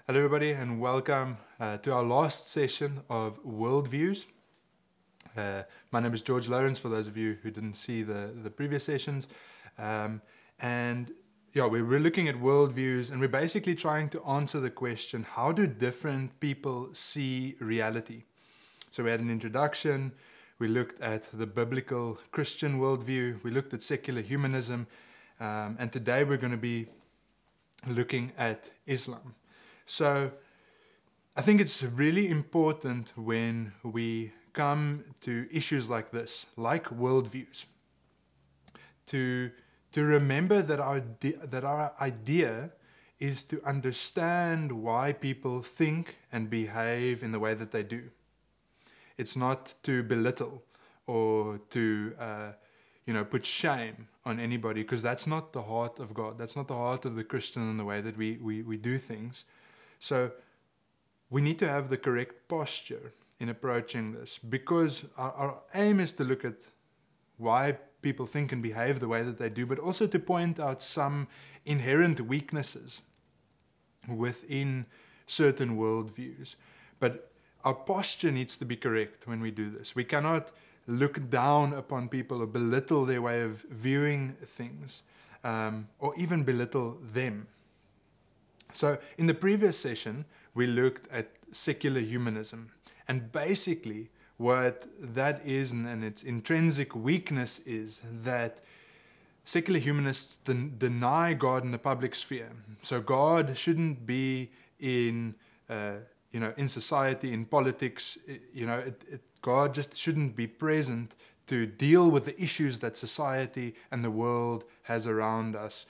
Hello, everybody, and welcome to our last session of Worldviews. My name is George Lawrence, for those of you who didn't see the previous sessions. And yeah, we're looking at worldviews, and we're basically trying to answer the question, how do different people see reality? So we had an introduction, we looked at the biblical Christian worldview, we looked at secular humanism, and today we're going to be looking at Islam. So I think it's really important when we come to issues like this, like worldviews, to remember that our idea is to understand why people think and behave in the way that they do. It's not to belittle or to put shame on anybody, because that's not the heart of God. That's not the heart of the Christian in the way that we do things. So we need to have the correct posture in approaching this, because our aim is to look at why people think and behave the way that they do, but also to point out some inherent weaknesses within certain worldviews. But our posture needs to be correct when we do this. We cannot look down upon people or belittle their way of viewing things, or even belittle them. So in the previous session, we looked at secular humanism, and basically what that is and its intrinsic weakness is that secular humanists deny God in the public sphere. So God shouldn't be in society, in politics. God just shouldn't be present to deal with the issues that society and the world has around us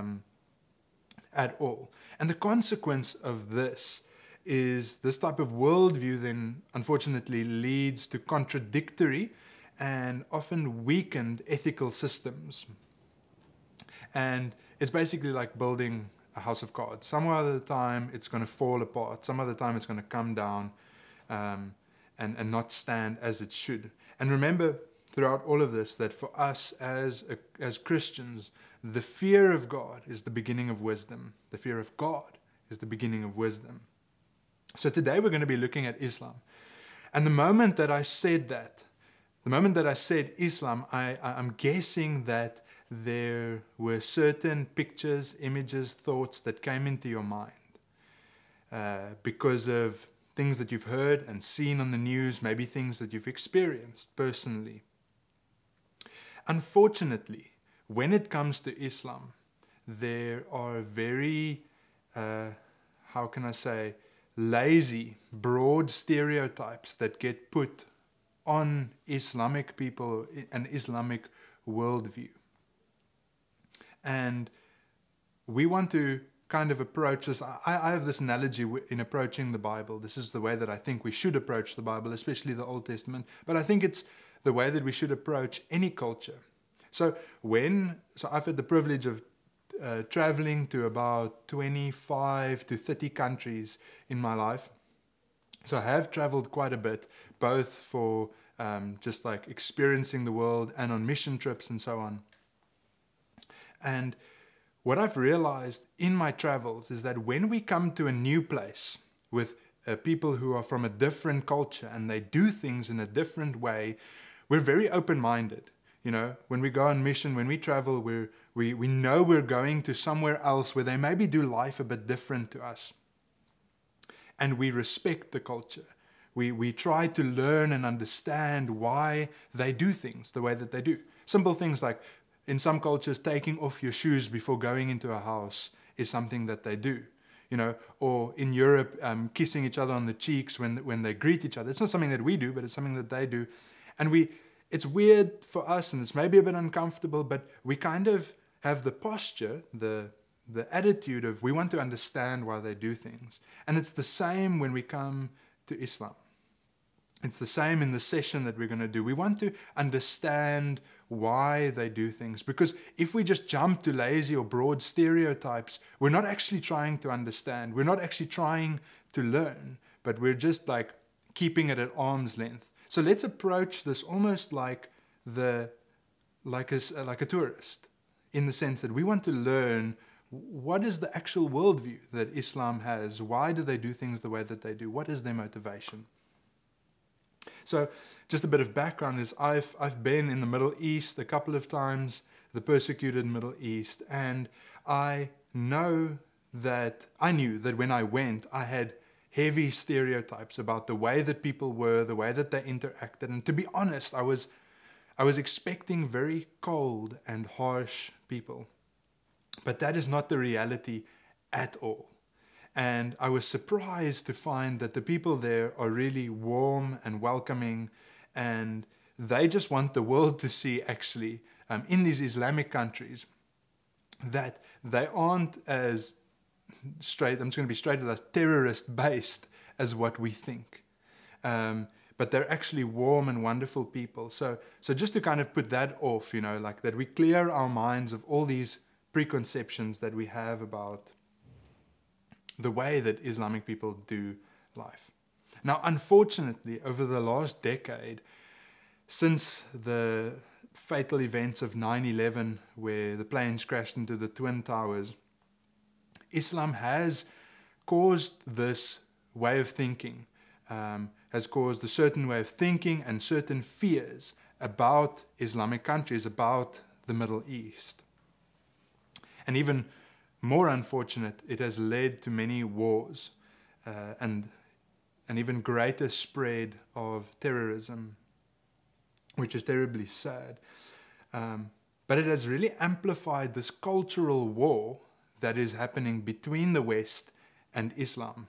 at all. And the consequence of this is this type of worldview then unfortunately leads to contradictory and often weakened ethical systems. And it's basically like building a house of cards. Some other time it's going to fall apart. Some other time it's going to come down and not stand as it should. And remember throughout all of this that for us as Christians, the fear of God is the beginning of wisdom. The fear of God is the beginning of wisdom. So today we're going to be looking at Islam. And the moment that I said Islam, I'm guessing that there were certain pictures, images, thoughts that came into your mind because of things that you've heard and seen on the news, maybe things that you've experienced personally. Unfortunately, when it comes to Islam, there are very, lazy, broad stereotypes that get put on Islamic people, an Islamic worldview. And we want to kind of approach this. I have this analogy in approaching the Bible. This is the way that I think we should approach the Bible, especially the Old Testament. But I think it's the way that we should approach any culture. So I've had the privilege of traveling to about 25 to 30 countries in my life. So I have traveled quite a bit, both for just like experiencing the world and on mission trips and so on. And what I've realized in my travels is that when we come to a new place with people who are from a different culture and they do things in a different way, we're very open-minded. When we go on mission, when we travel, we know we're going to somewhere else where they maybe do life a bit different to us. And we respect the culture. We try to learn and understand why they do things the way that they do. Simple things like, in some cultures, taking off your shoes before going into a house is something that they do. Or in Europe, kissing each other on the cheeks when they greet each other. It's not something that we do, but it's something that they do. And it's weird for us, and it's maybe a bit uncomfortable, but we kind of have the posture, the attitude of we want to understand why they do things. And it's the same when we come to Islam. It's the same in the session that we're going to do. We want to understand why they do things, because if we just jump to lazy or broad stereotypes, we're not actually trying to understand. We're not actually trying to learn, but we're just like keeping it at arm's length. So let's approach this almost like a tourist, in the sense that we want to learn what is the actual worldview that Islam has? Why do they do things the way that they do? What is their motivation? So just a bit of background is I've been in the Middle East a couple of times, the persecuted Middle East, and I knew that when I went, I had heavy stereotypes about the way that people were, the way that they interacted. And to be honest, I was expecting very cold and harsh people. But that is not the reality at all. And I was surprised to find that the people there are really warm and welcoming, and they just want the world to see, actually, in these Islamic countries, that they aren't as straight, I'm just going to be straight with us, terrorist-based as what we think. But they're actually warm and wonderful people. So just to kind of put that off, like that we clear our minds of all these preconceptions that we have about the way that Islamic people do life. Now, unfortunately, over the last decade, since the fatal events of 9/11, where the planes crashed into the Twin Towers, Islam has caused this way of thinking, has caused a certain way of thinking and certain fears about Islamic countries, about the Middle East. And even more unfortunate, it has led to many wars and an even greater spread of terrorism, which is terribly sad. But it has really amplified this cultural war that is happening between the West and Islam.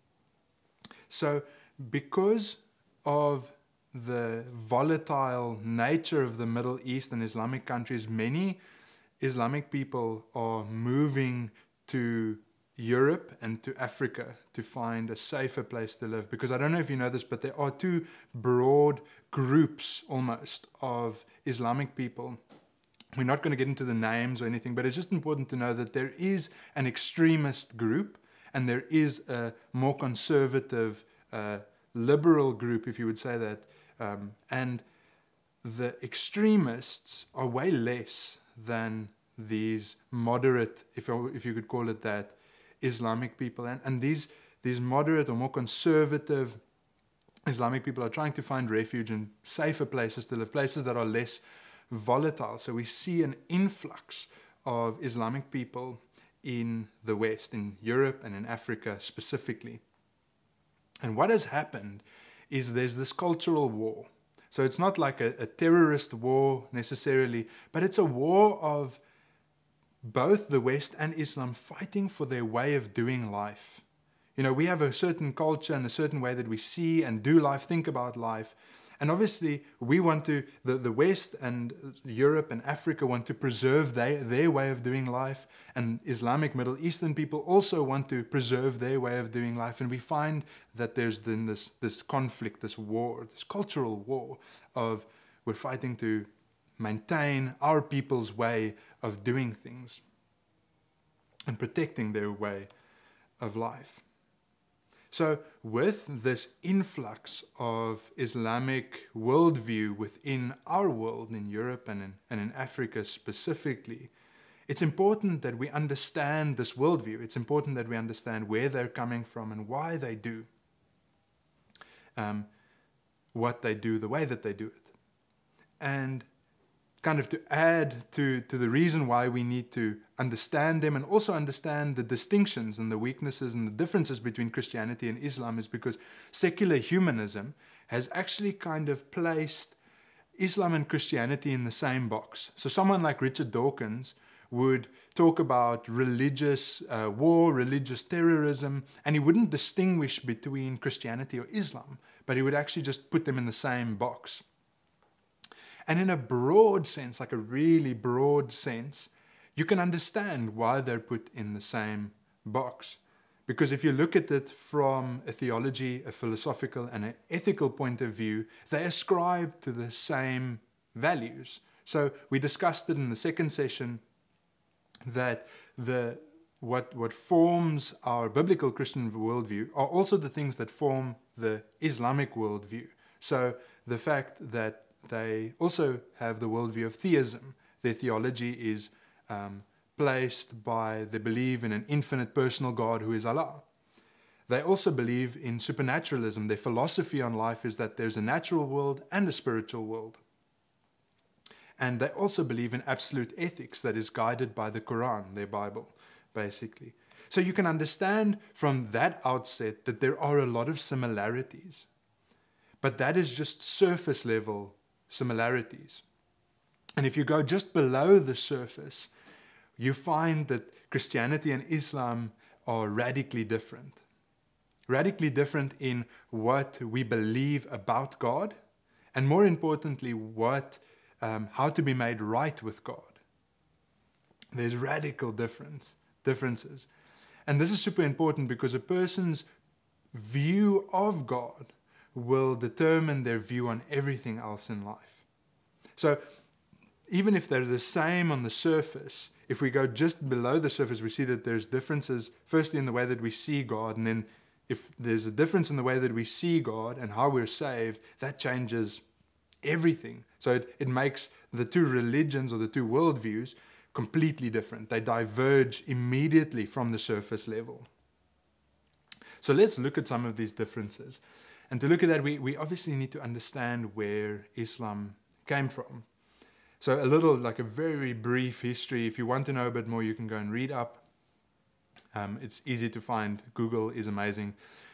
So because of the volatile nature of the Middle East and Islamic countries, many Islamic people are moving to Europe and to Africa to find a safer place to live. Because I don't know if you know this, but there are two broad groups almost of Islamic people. We're not going to get into the names or anything, but it's just important to know that there is an extremist group and there is a more conservative, liberal group, if you would say that. And the extremists are way less than these moderate, if you could call it that, Islamic people. And these moderate or more conservative Islamic people are trying to find refuge in safer places to live, places that are less volatile. So we see an influx of Islamic people in the West, in Europe and in Africa specifically. And what has happened is there's this cultural war. So it's not like a terrorist war necessarily, but it's a war of both the West and Islam fighting for their way of doing life. We have a certain culture and a certain way that we see and do life, think about life. And obviously, we want to, the West and Europe and Africa want to preserve their way of doing life. And Islamic Middle Eastern people also want to preserve their way of doing life. And we find that there's then this conflict, this war, this cultural war of we're fighting to maintain our people's way of doing things and protecting their way of life. So with this influx of Islamic worldview within our world, in Europe and in Africa specifically, it's important that we understand this worldview. It's important that we understand where they're coming from and why they do what they do, the way that they do it. And kind of to add to the reason why we need to understand them and also understand the distinctions and the weaknesses and the differences between Christianity and Islam is because secular humanism has actually kind of placed Islam and Christianity in the same box. So someone like Richard Dawkins would talk about religious war, religious terrorism, and he wouldn't distinguish between Christianity or Islam, but he would actually just put them in the same box. And in a broad sense, like a really broad sense, you can understand why they're put in the same box. Because if you look at it from a theology, a philosophical, and an ethical point of view, they ascribe to the same values. So we discussed it in the second session that what forms our biblical Christian worldview are also the things that form the Islamic worldview. So the fact that they also have the worldview of theism. Their theology is placed by they believe in an infinite personal God who is Allah. They also believe in supernaturalism. Their philosophy on life is that there's a natural world and a spiritual world. And they also believe in absolute ethics that is guided by the Quran, their Bible, basically. So you can understand from that outset that there are a lot of similarities. But that is just surface level similarities. And if you go just below the surface, you find that Christianity and Islam are radically different. Radically different in what we believe about God, and more importantly, how to be made right with God. There's radical differences. And this is super important because a person's view of God will determine their view on everything else in life. So even if they're the same on the surface, if we go just below the surface, we see that there's differences, firstly in the way that we see God, and then if there's a difference in the way that we see God and how we're saved, that changes everything. So it makes the two religions or the two worldviews completely different. They diverge immediately from the surface level. So let's look at some of these differences. And to look at that, we obviously need to understand where Islam came from. So a very brief history. If you want to know a bit more, you can go and read up. It's easy to find. Google is amazing.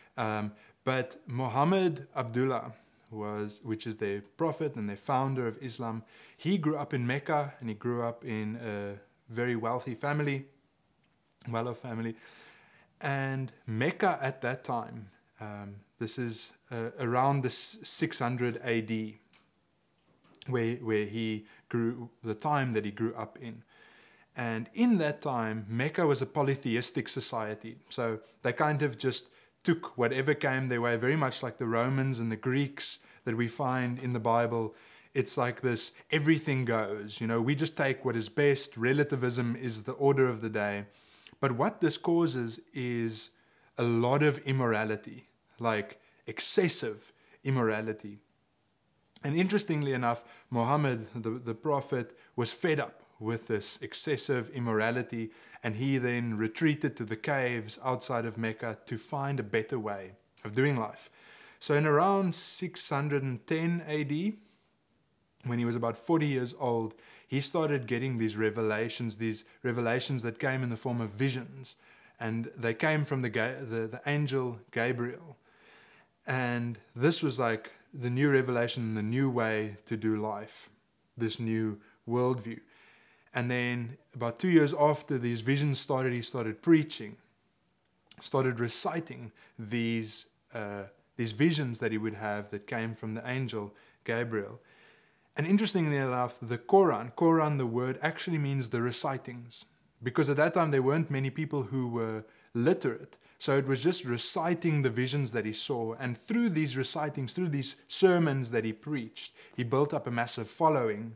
But Muhammad Abdullah, which is their prophet and their founder of Islam, he grew up in Mecca, and he grew up in a very wealthy family, well-off family. And Mecca at that time, this is around the 600 AD, where he grew, the time that he grew up in. And in that time, Mecca was a polytheistic society. So they kind of just took whatever came their way, very much like the Romans and the Greeks that we find in the Bible. It's like this, everything goes. We just take what is best. Relativism is the order of the day. But what this causes is a lot of immorality, like excessive immorality. And interestingly enough, Muhammad, the prophet, was fed up with this excessive immorality, and he then retreated to the caves outside of Mecca to find a better way of doing life. So in around 610 AD, when he was about 40 years old, he started getting these revelations that came in the form of visions, and they came from the angel Gabriel. And this was like the new revelation, the new way to do life, this new worldview. And then about 2 years after these visions started, he started preaching, started reciting these visions that he would have that came from the angel Gabriel. And interestingly enough, the Quran, the word actually means the recitings, because at that time there weren't many people who were literate. So it was just reciting the visions that he saw. And through these recitings, through these sermons that he preached, he built up a massive following.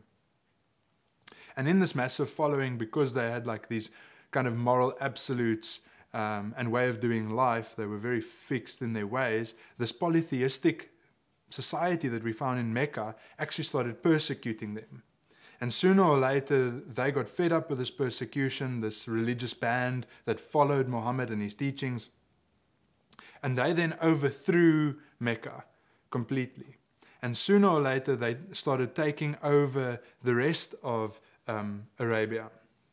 And in this massive following, because they had like these kind of moral absolutes and way of doing life, they were very fixed in their ways, this polytheistic society that we found in Mecca actually started persecuting them. And sooner or later, they got fed up with this persecution, this religious band that followed Muhammad and his teachings. And they then overthrew Mecca completely. And sooner or later, they started taking over the rest of Arabia.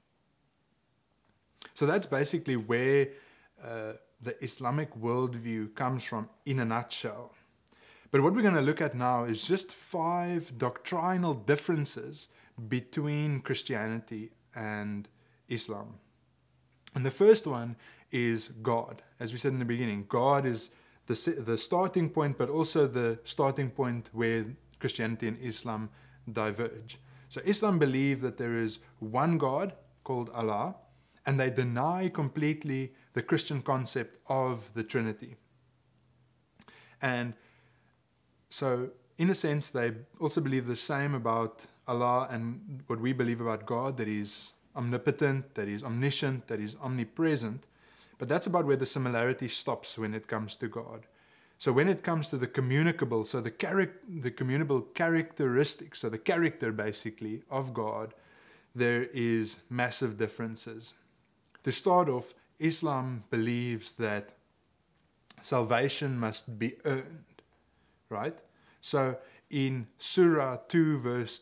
So that's basically where the Islamic worldview comes from in a nutshell. But what we're going to look at now is just 5 doctrinal differences between Christianity and Islam. And the first one is God. As we said in the beginning, God is the starting point, but also the starting point where Christianity and Islam diverge. So Islam believe that there is one God called Allah, and they deny completely the Christian concept of the Trinity. And so, in a sense, they also believe the same about Allah and what we believe about God, that He's omnipotent, that He's omniscient, that He's omnipresent. But that's about where the similarity stops when it comes to God. So when it comes to the communicable, so the communicable characteristics, so the character basically of God, there is massive differences. To start off, Islam believes that salvation must be earned, right? So in Surah 2 verse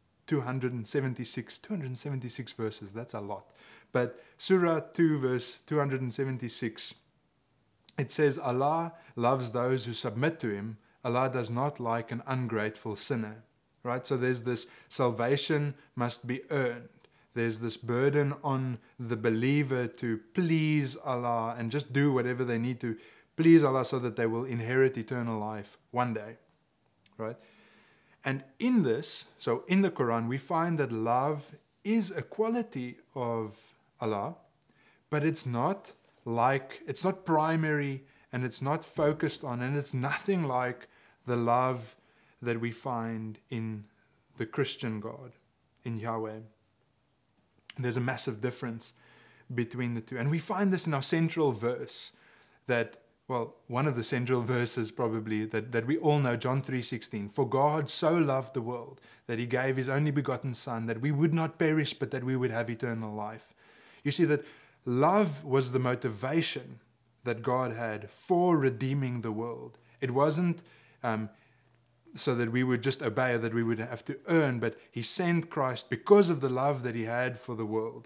276 verses, that's a lot. But Surah 2 verse 276, it says, Allah loves those who submit to Him. Allah does not like an ungrateful sinner, right? So there's this salvation must be earned. There's this burden on the believer to please Allah and just do whatever they need to please Allah so that they will inherit eternal life one day, right? And in this, so in the Quran, we find that love is a quality of Allah, but it's not primary, and it's not focused on, and it's nothing like the love that we find in the Christian God, in Yahweh. There's a massive difference between the two. And we find this in our central verse that, well, one of the central verses probably that we all know, John 3:16. For God so loved the world that He gave His only begotten Son, that we would not perish, but that we would have eternal life. You see that love was the motivation that God had for redeeming the world. It wasn't so that we would just obey, or that we would have to earn, but He sent Christ because of the love that He had for the world.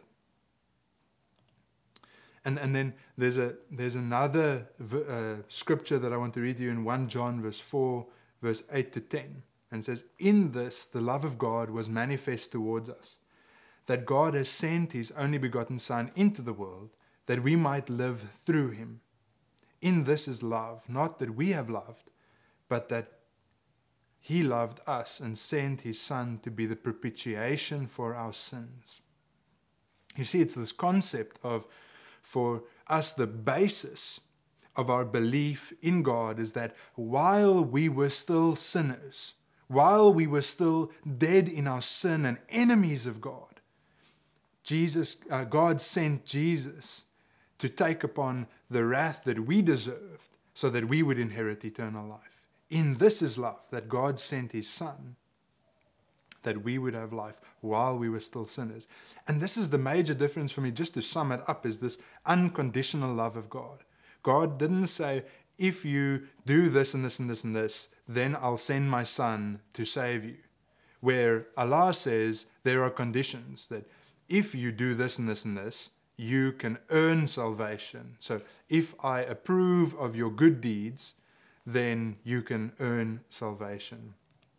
And then there's another scripture that I want to read to you in 1 John verse 4, verse 8 to 10. And it says, in this the love of God was manifest towards us, that God has sent His only begotten Son into the world, that we might live through Him. In this is love, not that we have loved, but that He loved us and sent His Son to be the propitiation for our sins. You see, it's this concept of, for us, the basis of our belief in God is that while we were still sinners, while we were still dead in our sin and enemies of God, God sent Jesus to take upon the wrath that we deserved so that we would inherit eternal life. In this is love, that God sent His Son, that we would have life while we were still sinners. And this is the major difference for me, just to sum it up, is this unconditional love of God. God didn't say, if you do this and this and this and this, then I'll send my Son to save you. Where Allah says there are conditions that if you do this and this and this, you can earn salvation. So if I approve of your good deeds, then you can earn salvation.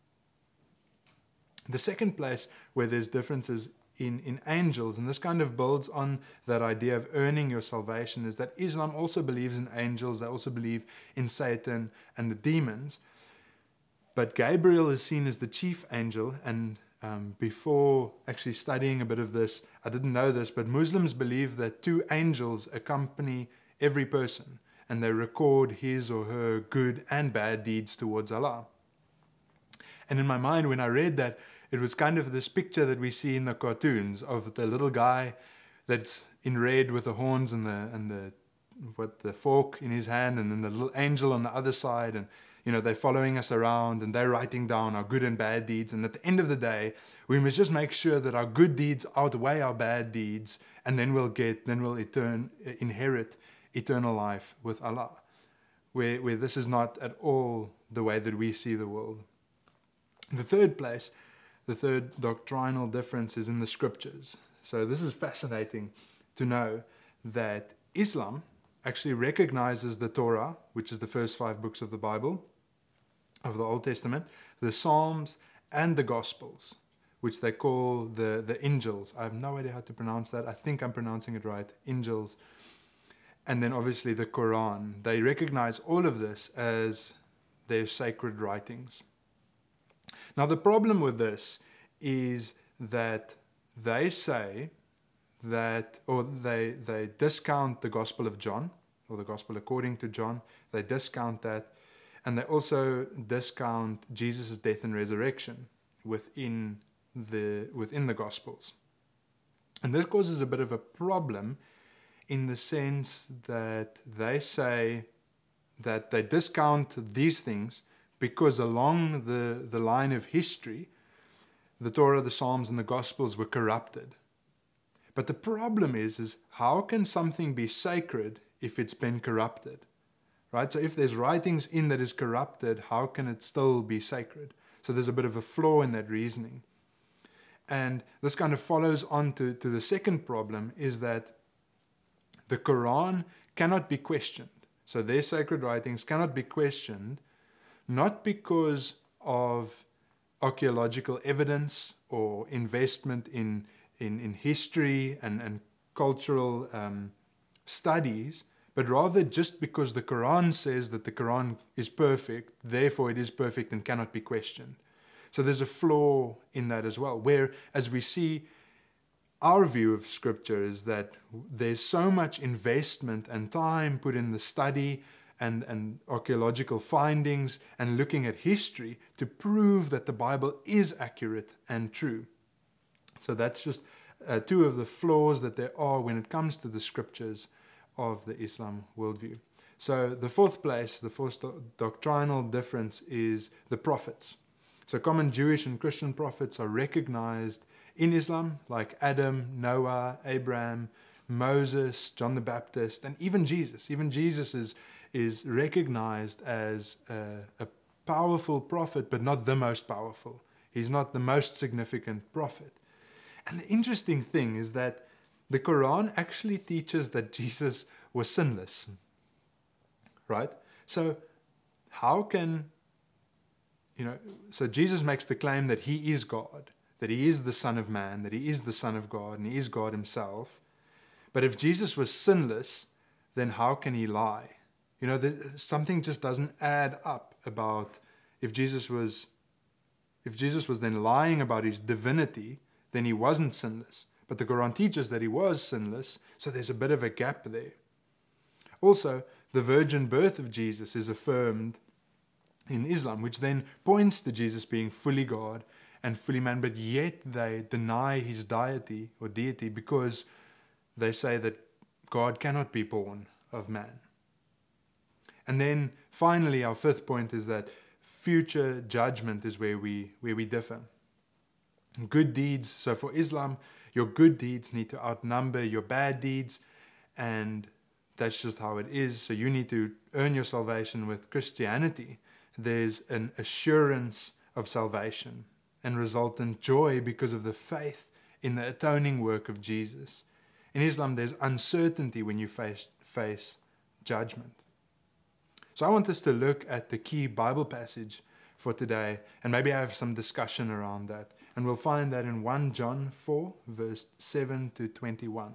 The second place where there's differences in angels, and this kind of builds on that idea of earning your salvation, is that Islam also believes in angels. They also believe in Satan and the demons. But Gabriel is seen as the chief angel, and before actually studying a bit of this, I didn't know this, but Muslims believe that 2 angels accompany every person, and they record his or her good and bad deeds towards Allah. And in my mind, when I read that, it was kind of this picture that we see in the cartoons of the little guy that's in red with the horns and the fork in his hand, and then the little angel on the other side, and they're following us around and they're writing down our good and bad deeds. And at the end of the day, we must just make sure that our good deeds outweigh our bad deeds, and then we'll inherit eternal life with Allah. Where this is not at all the way that we see the world. The third doctrinal difference is in the scriptures. So this is fascinating to know that Islam actually recognizes the Torah, which is the first 5 books of the Bible, of the Old Testament, the Psalms, and the Gospels, which they call the Injils. I have no idea how to pronounce that. I think I'm pronouncing it right, Injils. And then obviously the Quran. They recognize all of this as their sacred writings. Now the problem with this is that they say that, or they discount the Gospel of John, or the Gospel according to John. They discount that, and they also discount Jesus' death and resurrection within the Gospels. And this causes a bit of a problem in the sense that they say that they discount these things because along the line of history, the Torah, the Psalms, and the Gospels were corrupted. But the problem is how can something be sacred if it's been corrupted? Right? So if there's writings in that is corrupted, how can it still be sacred? So there's a bit of a flaw in that reasoning. And this kind of follows on to the second problem, is that the Quran cannot be questioned. So their sacred writings cannot be questioned, not because of archaeological evidence or investment in history and cultural studies, but rather just because the Quran says that the Quran is perfect, therefore it is perfect and cannot be questioned. So there's a flaw in that as well, where, as we see, our view of Scripture is that there's so much investment and time put in the study and archaeological findings and looking at history to prove that the Bible is accurate and true. So that's just two of the flaws that there are when it comes to the Scriptures of the Islam worldview. So the fourth doctrinal difference is the prophets. So common Jewish and Christian prophets are recognized in Islam, like Adam, Noah, Abraham, Moses, John the Baptist, and even Jesus. Even Jesus is recognized as a powerful prophet, but not the most powerful. He's not the most significant prophet. And the interesting thing is that the Quran actually teaches that Jesus was sinless. Right? So how can, so Jesus makes the claim that he is God, that he is the Son of Man, that he is the Son of God, and he is God himself. But if Jesus was sinless, then how can he lie? Something just doesn't add up about if Jesus was then lying about his divinity, then he wasn't sinless. But the Quran teaches that he was sinless, so there's a bit of a gap there. Also, the virgin birth of Jesus is affirmed in Islam, which then points to Jesus being fully God and fully man, but yet they deny his deity because they say that God cannot be born of man. And then finally, our fifth point is that future judgment is where we differ. Good deeds, so for Islam, your good deeds need to outnumber your bad deeds, and that's just how it is. So you need to earn your salvation. With Christianity, there's an assurance of salvation and resultant joy because of the faith in the atoning work of Jesus. In Islam, there's uncertainty when you face judgment. So I want us to look at the key Bible passage for today, and maybe have some discussion around that. And we'll find that in 1 John 4, verse 7 to 21.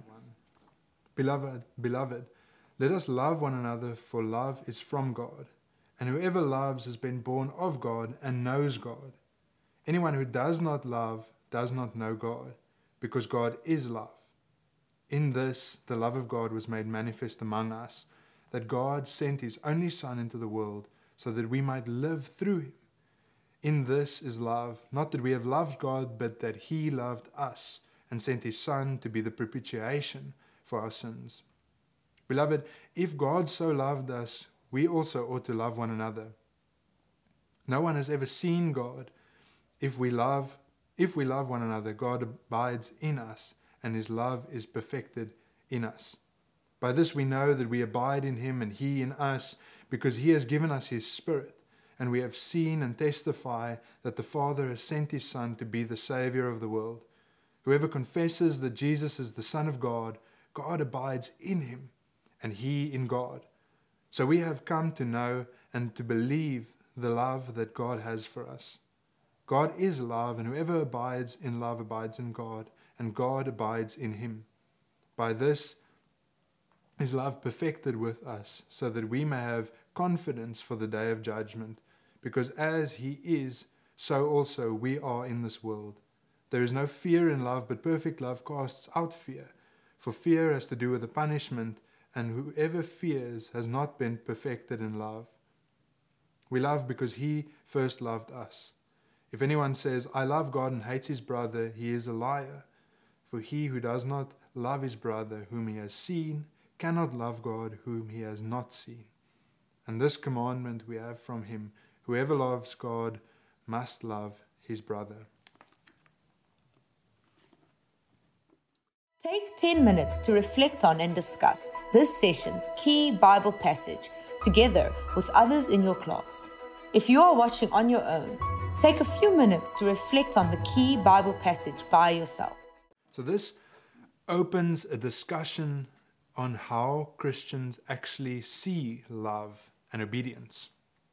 Beloved, let us love one another, for love is from God. And whoever loves has been born of God and knows God. Anyone who does not love does not know God, because God is love. In this, the love of God was made manifest among us, that God sent his only Son into the world so that we might live through him. In this is love, not that we have loved God, but that he loved us and sent his Son to be the propitiation for our sins. Beloved, if God so loved us, we also ought to love one another. No one has ever seen God. If we love one another, God abides in us, and his love is perfected in us. By this we know that we abide in him and he in us, because he has given us his Spirit, and we have seen and testify that the Father has sent his Son to be the Savior of the world. Whoever confesses that Jesus is the Son of God, God abides in him, and he in God. So we have come to know and to believe the love that God has for us. God is love, and whoever abides in love abides in God, and God abides in him. By this is love perfected with us, so that we may have confidence for the day of judgment, because as he is, so also we are in this world. There is no fear in love, but perfect love casts out fear, for fear has to do with the punishment, and whoever fears has not been perfected in love. We love because he first loved us. If anyone says, I love God, and hates his brother, he is a liar. For he who does not love his brother whom he has seen cannot love God whom he has not seen. And this commandment we have from him: whoever loves God must love his brother. Take 10 minutes to reflect on and discuss this session's key Bible passage together with others in your class. If you are watching on your own, take a few minutes to reflect on the key Bible passage by yourself. So this opens a discussion on how Christians actually see love and obedience.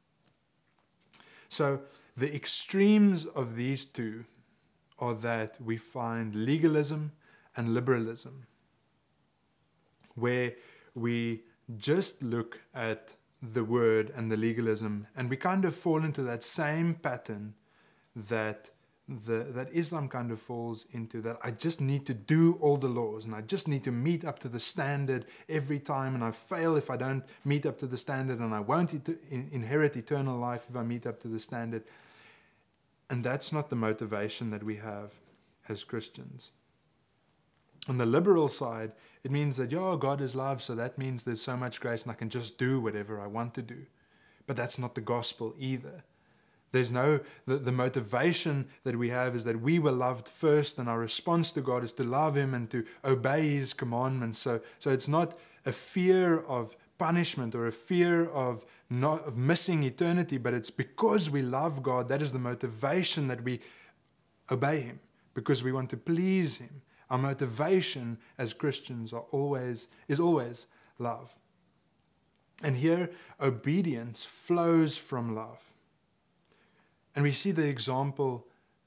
So the extremes of these two are that we find legalism and liberalism, where we just look at the word and the legalism and we kind of fall into that same pattern that Islam kind of falls into, that I just need to do all the laws and I just need to meet up to the standard every time, and I fail if I don't meet up to the standard, and I won't inherit eternal life if I meet up to the standard. And that's not the motivation that we have as Christians. On the liberal side, it means that, God is love, so that means there's so much grace and I can just do whatever I want to do. But that's not the gospel either. There's the motivation that we have is that we were loved first, and our response to God is to love Him and to obey His commandments. So it's not a fear of punishment or a fear of missing eternity, but it's because we love God. That is the motivation that we obey Him, because we want to please Him. Our motivation as Christians is always love. And here, obedience flows from love. And we see this example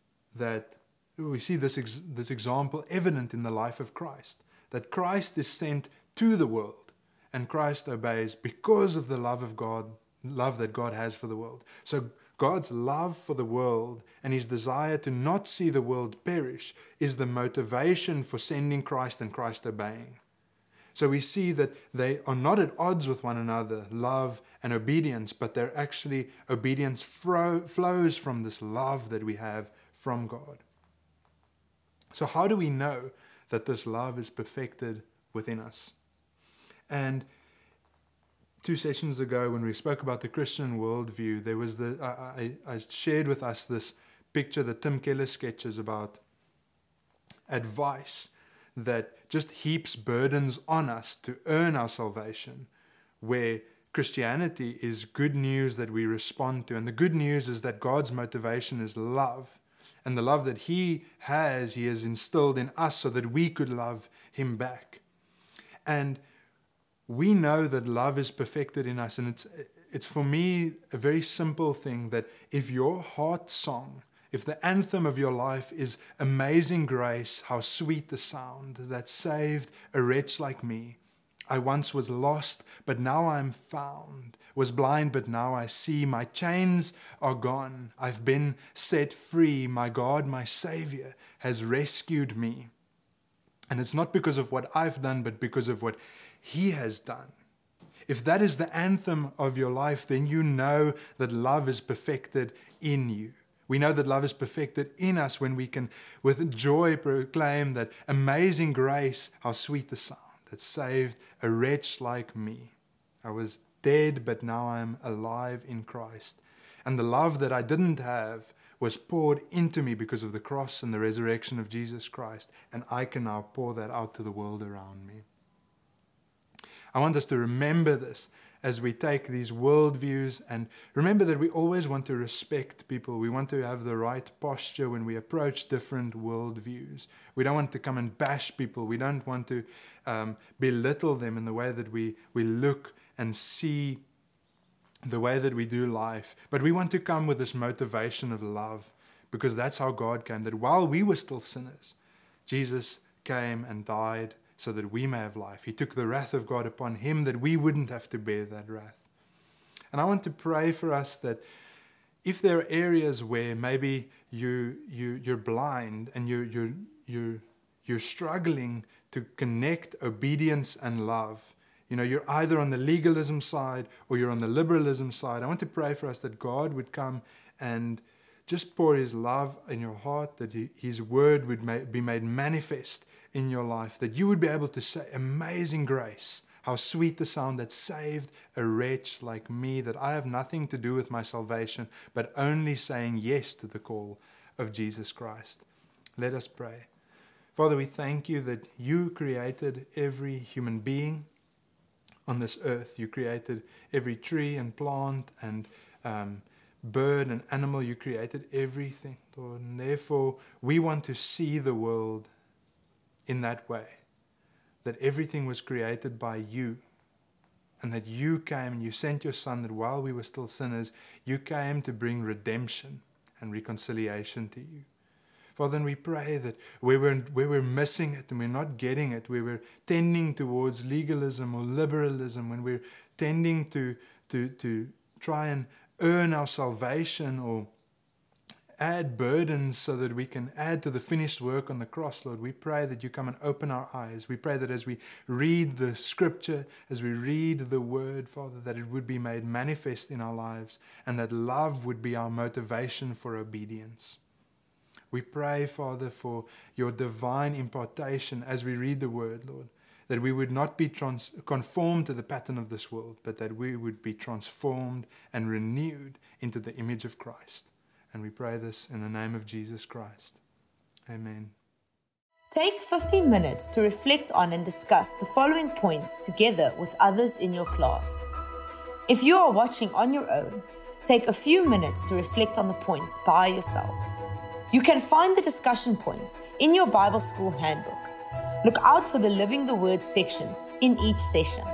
evident in the life of Christ, that Christ is sent to the world and Christ obeys because of the love that God has for the world. So God's love for the world and His desire to not see the world perish is the motivation for sending Christ and Christ obeying. So we see that they are not at odds with one another, love and obedience, but they're actually, obedience flows from this love that we have from God. So how do we know that this love is perfected within us? And 2 sessions ago, when we spoke about the Christian worldview, there was I shared with us this picture that Tim Keller sketches about advice that just heaps burdens on us to earn our salvation, where Christianity is good news that we respond to. And the good news is that God's motivation is love. And the love that He has instilled in us so that we could love Him back. And we know that love is perfected in us. And it's for me a very simple thing, that if your heart song, if the anthem of your life is Amazing Grace, how sweet the sound that saved a wretch like me. I once was lost, but now I'm found. Was blind, but now I see. My chains are gone. I've been set free. My God, my Savior, has rescued me. And it's not because of what I've done, but because of what He has done. If that is the anthem of your life, then you know that love is perfected in you. We know that love is perfected in us when we can with joy proclaim that amazing grace, how sweet the sound that saved a wretch like me. I was dead, but now I am alive in Christ. And the love that I didn't have was poured into me because of the cross and the resurrection of Jesus Christ. And I can now pour that out to the world around me. I want us to remember this as we take these worldviews, and remember that we always want to respect people. We want to have the right posture when we approach different worldviews. We don't want to come and bash people. We don't want to belittle them in the way that we look and see the way that we do life. But we want to come with this motivation of love, because that's how God came, that while we were still sinners, Jesus came and died so that we may have life. He took the wrath of God upon Him that we wouldn't have to bear that wrath. And I want to pray for us that if there are areas where maybe you're blind and you're struggling to connect obedience and love, you're either on the legalism side or you're on the liberalism side, I want to pray for us that God would come and just pour His love in your heart, that His word would be made manifest in your life, that you would be able to say, amazing grace, how sweet the sound that saved a wretch like me, that I have nothing to do with my salvation, but only saying yes to the call of Jesus Christ. Let us pray. Father, we thank you that you created every human being on this earth. You created every tree and plant and bird and animal. You created everything, Lord. And therefore, we want to see the world in that way, that everything was created by you, and that you came and you sent your Son, that while we were still sinners, you came to bring redemption and reconciliation to you. Father, and we pray that where we're missing it and we're not getting it, where we're tending towards legalism or liberalism, when we're tending to try and earn our salvation or add burdens so that we can add to the finished work on the cross, Lord, we pray that you come and open our eyes. We pray that as we read the scripture, as we read the word, Father, that it would be made manifest in our lives and that love would be our motivation for obedience. We pray, Father, for your divine impartation as we read the word, Lord, that we would not be conformed to the pattern of this world, but that we would be transformed and renewed into the image of Christ. And we pray this in the name of Jesus Christ. Amen. Take 15 minutes to reflect on and discuss the following points together with others in your class. If you are watching on your own, take a few minutes to reflect on the points by yourself. You can find the discussion points in your Bible School Handbook. Look out for the Living the Word sections in each session.